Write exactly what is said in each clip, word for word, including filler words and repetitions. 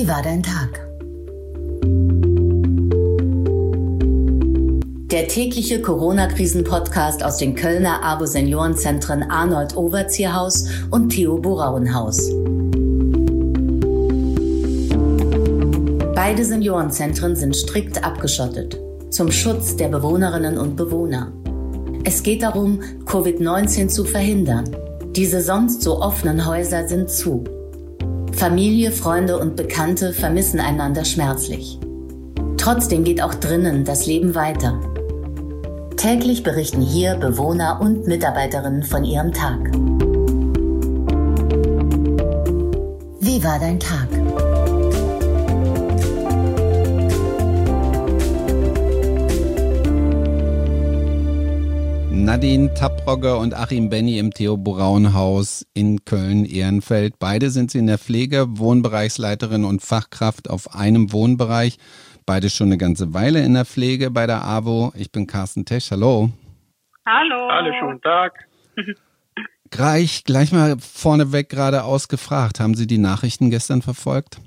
Wie war dein Tag? Der tägliche Corona-Krisen-Podcast aus den Kölner AWO-Seniorenzentren Arnold-Overzierhaus und Theo Borauenhaus. Beide Seniorenzentren sind strikt abgeschottet, zum Schutz der Bewohnerinnen und Bewohner. Es geht darum, Covid neunzehn zu verhindern. Diese sonst so offenen Häuser sind zu. Familie, Freunde und Bekannte vermissen einander schmerzlich. Trotzdem geht auch drinnen das Leben weiter. Täglich berichten hier Bewohner und Mitarbeiterinnen von ihrem Tag. Wie war dein Tag? Nadine Tapprogge und Achim Benny im Theo Borauenhaus in Köln-Ehrenfeld. Beide sind sie in der Pflege, Wohnbereichsleiterin und Fachkraft auf einem Wohnbereich. Beide schon eine ganze Weile in der Pflege bei der AWO. Ich bin Carsten Tesch. Hallo. Hallo. Hallo, schönen Tag. Gleich, gleich mal vorneweg geradeaus gefragt. Haben Sie die Nachrichten gestern verfolgt?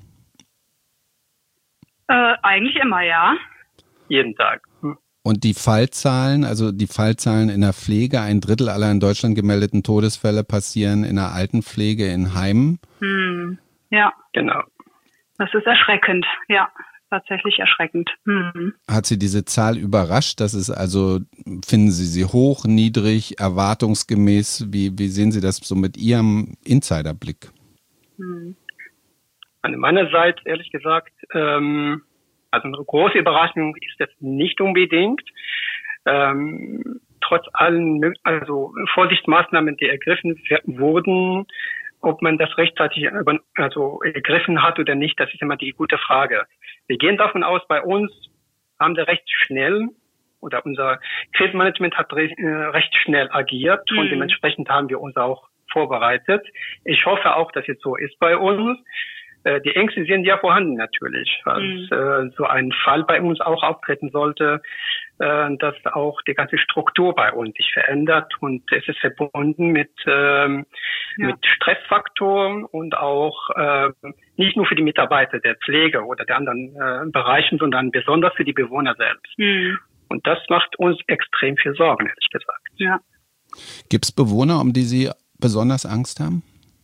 Äh, eigentlich immer, ja. Jeden Tag. Hm. Und die Fallzahlen, also die Fallzahlen in der Pflege, ein Drittel aller in Deutschland gemeldeten Todesfälle passieren in der Altenpflege in Heimen. Hm. Ja. Genau. Das ist erschreckend, ja. Tatsächlich erschreckend. Hm. Hat Sie diese Zahl überrascht? Das ist also, finden Sie sie hoch, niedrig, erwartungsgemäß? Wie, wie sehen Sie das so mit Ihrem Insiderblick? Hm. An meiner Seite, ehrlich gesagt, ähm, also eine große Überraschung ist das nicht unbedingt. Ähm, trotz allen also Vorsichtsmaßnahmen, die ergriffen wurden, ob man das rechtzeitig also ergriffen hat oder nicht, das ist immer die gute Frage. Wir gehen davon aus, bei uns haben wir recht schnell oder unser Krisenmanagement hat recht, äh, recht schnell agiert mhm. und dementsprechend haben wir uns auch vorbereitet. Ich hoffe auch, dass es so ist bei uns. Äh, die Ängste sind ja vorhanden natürlich, falls mhm. äh, so ein Fall bei uns auch auftreten sollte, äh, dass auch die ganze Struktur bei uns sich verändert und es ist verbunden mit ähm, ja. mit Stressfaktoren und auch äh, nicht nur für die Mitarbeiter der Pflege oder der anderen äh, Bereichen, sondern besonders für die Bewohner selbst. Mhm. Und das macht uns extrem viel Sorgen, ehrlich gesagt. Ja. Gibt es Bewohner, um die Sie besonders Angst haben?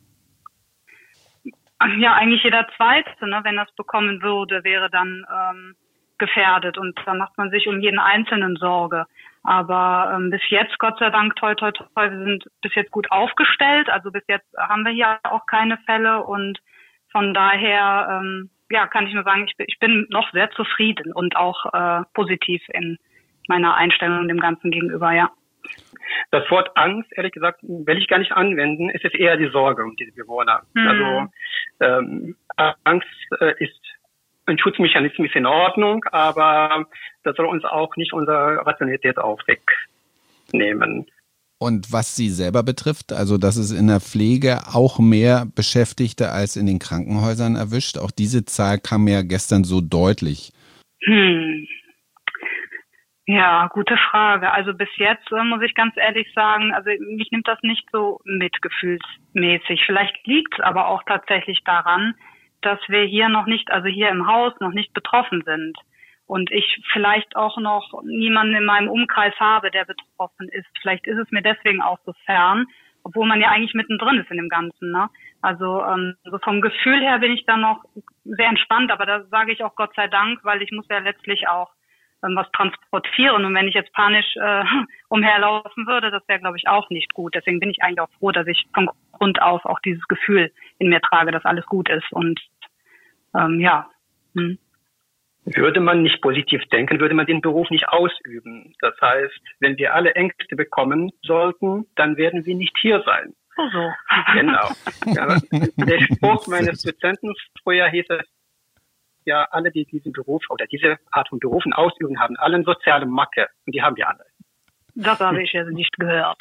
Ja, eigentlich jeder Zweite, ne, wenn das bekommen würde, wäre dann ähm, gefährdet und dann macht man sich um jeden Einzelnen Sorge. Aber ähm, bis jetzt, Gott sei Dank, toi, toi, toi, wir sind bis jetzt gut aufgestellt. Also bis jetzt haben wir hier auch keine Fälle und von daher, ähm, ja, kann ich nur sagen, ich bin, ich bin noch sehr zufrieden und auch äh, positiv in meiner Einstellung dem Ganzen gegenüber, ja. Das Wort Angst, ehrlich gesagt, will ich gar nicht anwenden. Es ist eher die Sorge um diese Bewohner. Hm. Also ähm, Angst äh, ist ein Schutzmechanismus, ist in Ordnung, aber das soll uns auch nicht unsere Rationalität auch wegnehmen. Und was Sie selber betrifft, also dass es in der Pflege auch mehr Beschäftigte als in den Krankenhäusern erwischt, auch diese Zahl kam ja gestern so deutlich. Hm. Ja, gute Frage. Also bis jetzt äh, muss ich ganz ehrlich sagen, also mich nimmt das nicht so mitgefühlsmäßig. Vielleicht liegt es aber auch tatsächlich daran, dass wir hier noch nicht, also hier im Haus noch nicht betroffen sind. Und ich vielleicht auch noch niemanden in meinem Umkreis habe, der betroffen ist. Vielleicht ist es mir deswegen auch so fern, obwohl man ja eigentlich mittendrin ist in dem Ganzen, ne? Also ähm, so vom Gefühl her bin ich da noch sehr entspannt, aber das sage ich auch Gott sei Dank, weil ich muss ja letztlich auch was transportieren und wenn ich jetzt panisch äh, umherlaufen würde, das wäre, glaube ich, auch nicht gut. Deswegen bin ich eigentlich auch froh, dass ich von Grund auf auch dieses Gefühl in mir trage, dass alles gut ist und ähm, ja. Hm. Würde man nicht positiv denken, würde man den Beruf nicht ausüben. Das heißt, wenn wir alle Ängste bekommen sollten, dann werden wir nicht hier sein. Oh so. Genau. Ja, der Spruch meines Dozenten früher hieß es, ja, alle, die diesen Beruf oder diese Art von Berufen ausüben, haben alle eine soziale Macke. Und die haben wir alle. Das habe ich jetzt nicht gehört.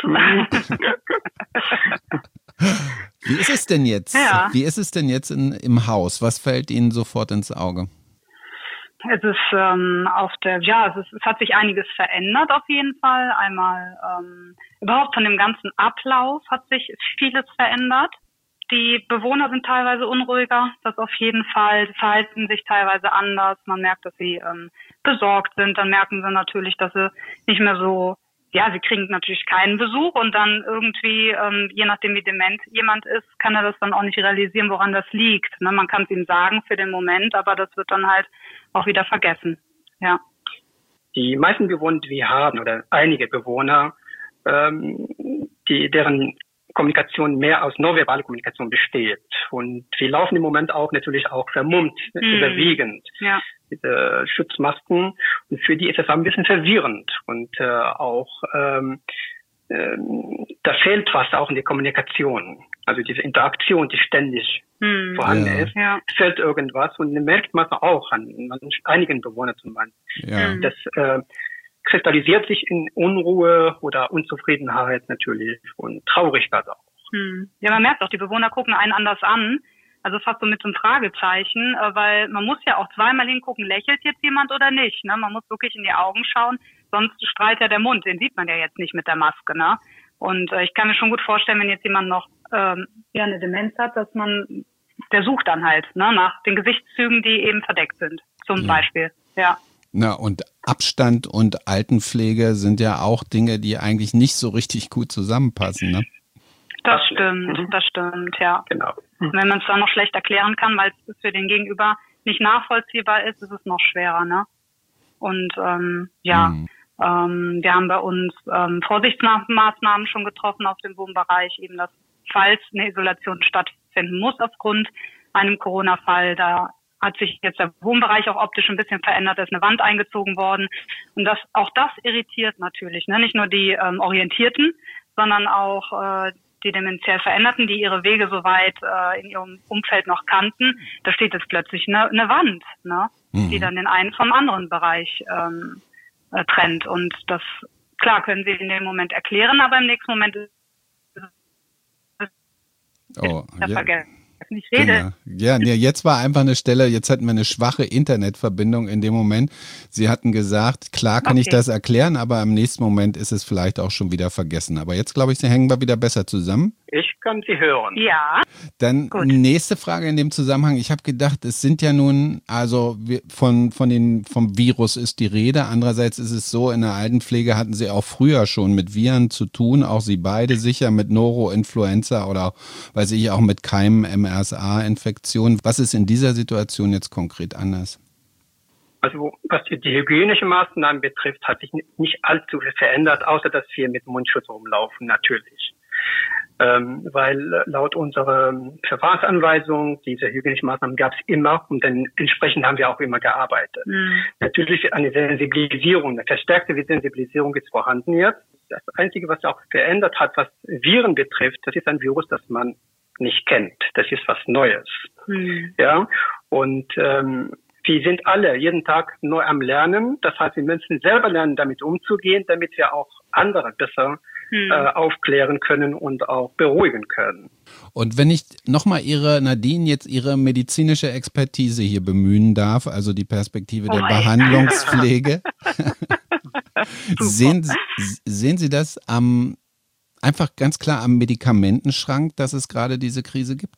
Wie ist es denn jetzt? Ja. Wie ist es denn jetzt in, im Haus? Was fällt Ihnen sofort ins Auge? Es ist ähm, auf der, ja, es, ist, es hat sich einiges verändert auf jeden Fall. Einmal ähm, überhaupt von dem ganzen Ablauf hat sich vieles verändert. die Bewohner sind teilweise unruhiger, das auf jeden Fall, verhalten sich teilweise anders. Man merkt, dass sie ähm, besorgt sind. Dann merken sie natürlich, dass sie nicht mehr so, ja, sie kriegen natürlich keinen Besuch und dann irgendwie, ähm, je nachdem wie dement jemand ist, kann er das dann auch nicht realisieren, woran das liegt. Ne? Man kann es ihm sagen für den Moment, aber das wird dann halt auch wieder vergessen. Ja. Die meisten Bewohner, die wir haben, oder einige Bewohner, ähm, die, deren Kommunikation mehr aus nonverbaler Kommunikation besteht. Und wir laufen im Moment auch natürlich auch vermummt, mm. überwiegend. Ja. Diese Schutzmasken. Und für die ist es ein bisschen verwirrend. Und äh, auch ähm, äh, da fehlt was auch in der Kommunikation. Also diese Interaktion, die ständig mm. vorhanden ja. ist, ja. fehlt irgendwas. Und das merkt man auch an, an einigen Bewohnern zum Beispiel. Ja. Das äh, kristallisiert sich in Unruhe oder Unzufriedenheit natürlich und Traurigkeit auch. Hm. Ja, man merkt auch, die Bewohner gucken einen anders an, also fast so mit so einem Fragezeichen, weil man muss ja auch zweimal hingucken, lächelt jetzt jemand oder nicht, ne? Man muss wirklich in die Augen schauen, sonst strahlt ja der Mund, den sieht man ja jetzt nicht mit der Maske, ne? Und äh, ich kann mir schon gut vorstellen, wenn jetzt jemand noch ähm, ja eine Demenz hat, dass man, der sucht dann halt, ne, nach den Gesichtszügen, die eben verdeckt sind, zum ja. Beispiel, ja. Na, und Abstand und Altenpflege sind ja auch Dinge, die eigentlich nicht so richtig gut zusammenpassen, ne? Das stimmt, das stimmt, ja. Genau. Und wenn man es dann noch schlecht erklären kann, weil es für den Gegenüber nicht nachvollziehbar ist, ist es noch schwerer, ne? Und ähm, ja, hm. ähm, wir haben bei uns ähm, Vorsichtsmaßnahmen schon getroffen auf dem Wohnbereich, eben dass, falls eine Isolation stattfinden muss aufgrund einem Corona-Fall, da hat sich jetzt der Wohnbereich auch optisch ein bisschen verändert, da ist eine Wand eingezogen worden. Und das, auch das irritiert natürlich, ne? Nicht nur die ähm, Orientierten, sondern auch äh, die dementiell Veränderten, die ihre Wege so weit äh, in ihrem Umfeld noch kannten. Da steht jetzt plötzlich eine, eine Wand, ne? Mhm. Die dann den einen vom anderen Bereich ähm, äh, trennt. Und das, klar, können sie in dem Moment erklären, aber im nächsten Moment ist es oh, ja. vergessen. Ich rede. Genau. Ja, nee, jetzt war einfach eine Stelle, jetzt hatten wir eine schwache Internetverbindung in dem Moment. Sie hatten gesagt, klar kann okay. ich das erklären, aber im nächsten Moment ist es vielleicht auch schon wieder vergessen. Aber jetzt, glaube ich, hängen wir wieder besser zusammen. Ich kann Sie hören. Ja. Dann Gut. nächste Frage in dem Zusammenhang. Ich habe gedacht, es sind ja nun, also von, von den, vom Virus ist die Rede. Andererseits ist es so, in der Altenpflege hatten Sie auch früher schon mit Viren zu tun, auch Sie beide sicher mit Noroinfluenza oder, weiß ich, auch mit Keimen, M R S A-Infektionen. Was ist in dieser Situation jetzt konkret anders? Also was die hygienischen Maßnahmen betrifft, hat sich nicht allzu viel verändert, außer dass wir mit Mundschutz rumlaufen, natürlich. Ähm, weil laut unserer Verfahrensanweisung diese hygienischen Maßnahmen gab es immer und dann entsprechend haben wir auch immer gearbeitet. Mhm. Natürlich eine Sensibilisierung, eine verstärkte Sensibilisierung ist vorhanden jetzt. Das Einzige, was auch verändert hat, was Viren betrifft, das ist ein Virus, das man nicht kennt. Das ist was Neues. Mhm. Ja, und ähm, wir sind alle jeden Tag neu am Lernen. Das heißt, wir müssen selber lernen, damit umzugehen, damit wir auch andere besser hm. äh, aufklären können und auch beruhigen können. Und wenn ich nochmal Ihre, Nadine, jetzt Ihre medizinische Expertise hier bemühen darf, also die Perspektive der oh, Behandlungspflege, sehen, sehen Sie das am, einfach ganz klar am Medikamentenschrank, dass es gerade diese Krise gibt?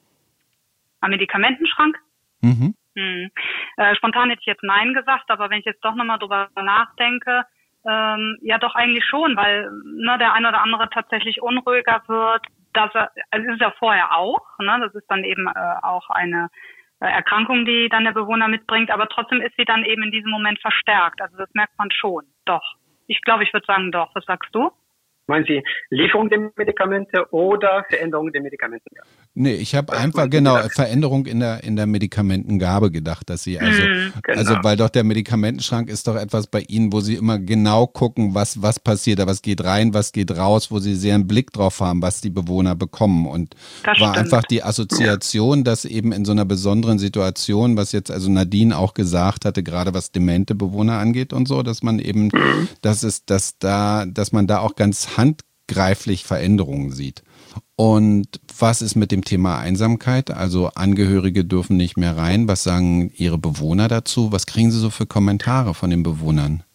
Am Medikamentenschrank? Mhm. Hm. Äh, spontan hätte ich jetzt Nein gesagt, aber wenn ich jetzt doch nochmal drüber nachdenke, ähm, ja doch eigentlich schon, weil ne, der eine oder andere tatsächlich unruhiger wird. Das also ist es ja vorher auch, ne? Das ist dann eben äh, auch eine äh, Erkrankung, die dann der Bewohner mitbringt, aber trotzdem ist sie dann eben in diesem Moment verstärkt. Also das merkt man schon, doch. Ich glaube, ich würde sagen doch. Was sagst du? Meinen Sie Lieferung der Medikamente oder Veränderung der Medikamente? Nee, ich habe einfach, genau, Veränderung in der in der Medikamentengabe gedacht, dass Sie, also, mm, genau. also weil doch der Medikamentenschrank ist doch etwas bei Ihnen, wo Sie immer genau gucken, was was passiert, da was geht rein, was geht raus, wo Sie sehr einen Blick drauf haben, was die Bewohner bekommen. Und das war stimmt. einfach die Assoziation, ja. dass eben in so einer besonderen Situation, was jetzt also Nadine auch gesagt hatte, gerade was demente Bewohner angeht und so, dass man eben, mm. dass es, dass da, dass man da auch ganz handgreiflich Veränderungen sieht. Und was ist mit dem Thema Einsamkeit? Also Angehörige dürfen nicht mehr rein. Was sagen Ihre Bewohner dazu? Was kriegen Sie so für Kommentare von den Bewohnern?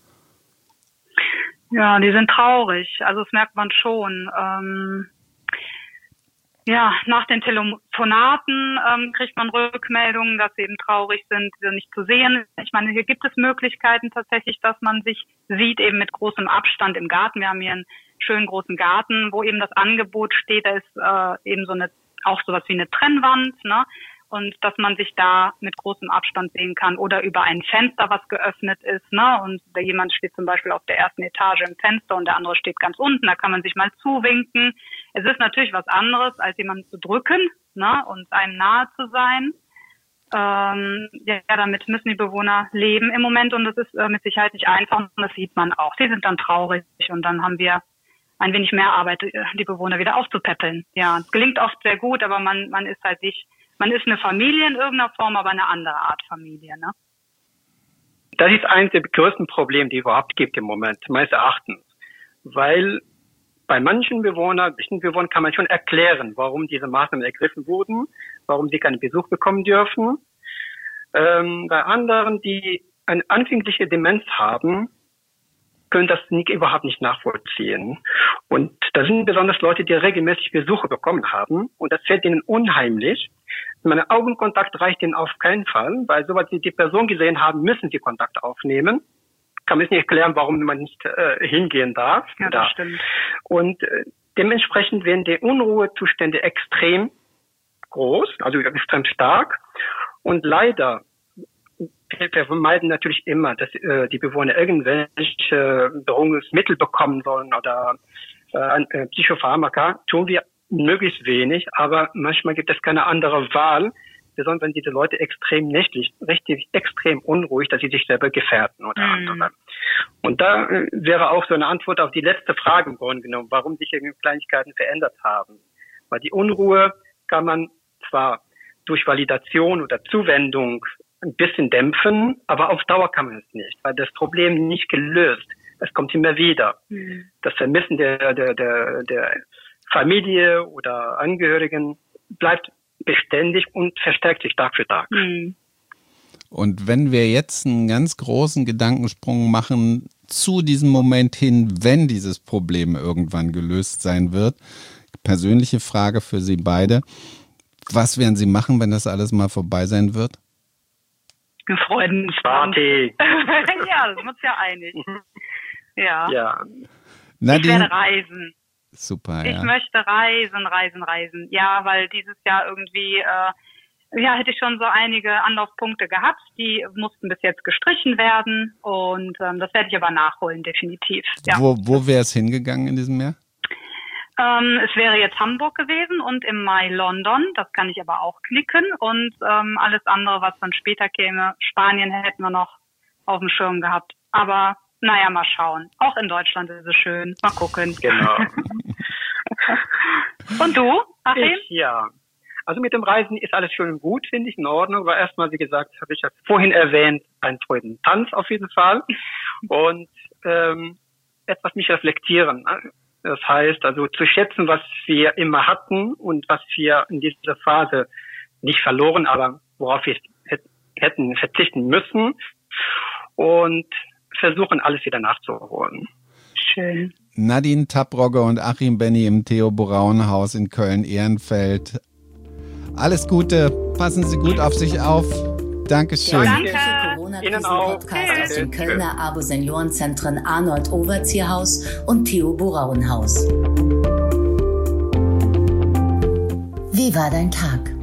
Ja, die sind traurig. Also das merkt man schon. Ähm, ja, nach den Telefonaten ähm, kriegt man Rückmeldungen, dass sie eben traurig sind, sie nicht zu sehen. Ich meine, hier gibt es Möglichkeiten tatsächlich, dass man sich sieht, eben mit großem Abstand im Garten. Wir haben hier einen schönen großen Garten, wo eben das Angebot steht, da ist äh, eben so eine, auch sowas wie eine Trennwand, ne? Und dass man sich da mit großem Abstand sehen kann oder über ein Fenster, was geöffnet ist, ne? Und da jemand steht zum Beispiel auf der ersten Etage im Fenster und der andere steht ganz unten, da kann man sich mal zuwinken. Es ist natürlich was anderes, als jemanden zu drücken, ne? Und einem nahe zu sein. Ähm, ja, damit müssen die Bewohner leben im Moment und das ist äh, mit Sicherheit nicht einfach und das sieht man auch. Die sind dann traurig und dann haben wir ein wenig mehr Arbeit, die Bewohner wieder aufzupäppeln. Ja, es gelingt oft sehr gut, aber man, man ist halt nicht, man ist eine Familie in irgendeiner Form, aber eine andere Art Familie, ne? Das ist eines der größten Probleme, die es überhaupt gibt im Moment, meines Erachtens. Weil bei manchen Bewohnern, bestimmten Bewohnern kann man schon erklären, warum diese Maßnahmen ergriffen wurden, warum sie keinen Besuch bekommen dürfen. Ähm, bei anderen, die eine anfängliche Demenz haben, können das nicht, überhaupt nicht nachvollziehen. Und da sind besonders Leute, die regelmäßig Besuche bekommen haben. Und das fällt ihnen unheimlich. Mein Augenkontakt reicht ihnen auf keinen Fall, weil sobald sie die Person gesehen haben, müssen sie Kontakt aufnehmen. Kann man nicht erklären, warum man nicht äh, hingehen darf. Ja, das da. stimmt. Und äh, dementsprechend werden die Unruhezustände extrem groß, also extrem stark. Und leider, wir vermeiden natürlich immer, dass äh, die Bewohner irgendwelche Beruhigungsmittel bekommen sollen oder äh, Psychopharmaka. Tun wir möglichst wenig, aber manchmal gibt es keine andere Wahl, besonders wenn diese Leute extrem nächtlich, richtig extrem unruhig, dass sie sich selber gefährden oder mm. andere. Und da äh, wäre auch so eine Antwort auf die letzte Frage im Grunde genommen, warum sich irgendwie Kleinigkeiten verändert haben. Weil die Unruhe kann man zwar durch Validation oder Zuwendung ein bisschen dämpfen, aber auf Dauer kann man es nicht, weil das Problem nicht gelöst. Es kommt immer wieder. Mhm. Das Vermissen der, der, der, der Familie oder Angehörigen bleibt beständig und verstärkt sich Tag für Tag. Mhm. Und wenn wir jetzt einen ganz großen Gedankensprung machen zu diesem Moment hin, wenn dieses Problem irgendwann gelöst sein wird, persönliche Frage für Sie beide, was werden Sie machen, wenn das alles mal vorbei sein wird? Freudensparty. Ja, das muss ja einig. Ja. ja. Ich werde reisen. Super, Ich ja. möchte reisen, reisen, reisen. Ja, weil dieses Jahr irgendwie, äh, ja, hätte ich schon so einige Anlaufpunkte gehabt, die mussten bis jetzt gestrichen werden und ähm, das werde ich aber nachholen, definitiv. Ja. Wo, wo wäre es hingegangen in diesem Jahr? Ähm, es wäre jetzt Hamburg gewesen und im Mai London, das kann ich aber auch knicken und ähm, alles andere, was dann später käme, Spanien hätten wir noch auf dem Schirm gehabt. Aber naja, mal schauen. Auch in Deutschland ist es schön. Mal gucken. Genau. Und du, Achim? Ich, ja. Also mit dem Reisen ist alles schön und gut, finde ich, in Ordnung. Aber erstmal, wie gesagt, habe ich ja vorhin erwähnt, einen Freudentanz auf jeden Fall. Und ähm, etwas mich reflektieren. Das heißt, also zu schätzen, was wir immer hatten und was wir in dieser Phase nicht verloren, aber worauf wir hätten verzichten müssen und versuchen, alles wieder nachzuholen. Schön. Nadine Tapprogge und Achim Benny im Theo-Braun-Haus in Köln-Ehrenfeld. Alles Gute, passen Sie gut auf sich auf. Dankeschön. Ja, danke. Corona-Krisen-Podcast aus den Kölner Abo-Seniorenzentren Arnold-Overzieher-Haus und Theo-Braun-Haus. Wie war dein Tag?